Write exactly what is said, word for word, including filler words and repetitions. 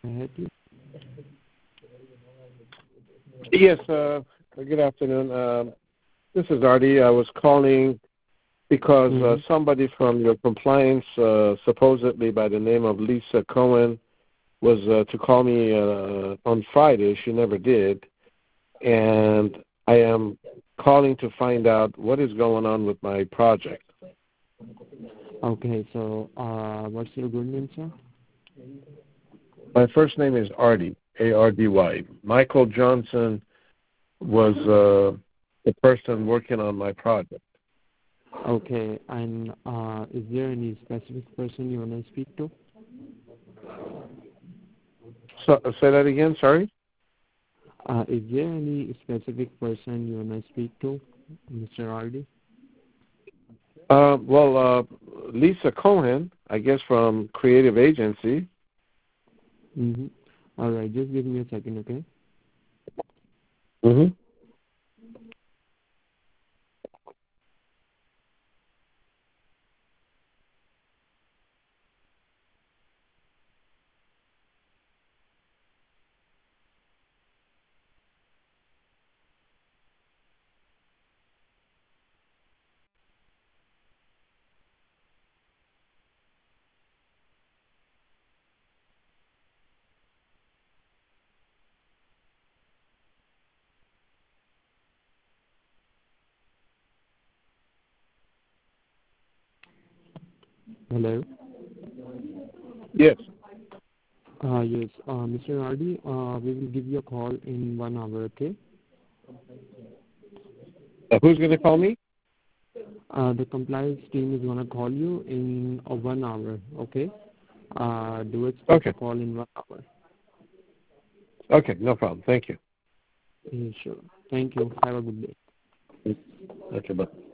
ahead, please. Yes, uh, good afternoon. Um, this is Artie. I was calling because Mm-hmm. uh, somebody from your compliance, uh, supposedly by the name of Lisa Cohen, was uh, to call me uh, on Friday. She never did. And I am calling to find out what is going on with my project. Okay, so uh, what's your good name, sir? My first name is Artie, A R D Y. Michael Johnson was uh, the person working on my project. Okay, and uh, is there any specific person you want to speak to? So, say that again, sorry? Uh, is there any specific person you want to speak to, Mister Ardy? Uh, well, uh, Lisa Cohen, I guess from Creative Agency. Mm-hmm. All right, just give me a second, okay? Mm-hmm. Hello? Yes. Uh, yes, uh, Mister Ardy, uh, we will give you a call in one hour, okay? Uh, who's going to call me? Uh, the compliance team is going to call you in uh, one hour, okay? Uh, do expect a Okay. call in one hour. Okay, no problem. Thank you. Yeah, sure. Thank you. Have a good day. Okay, bye.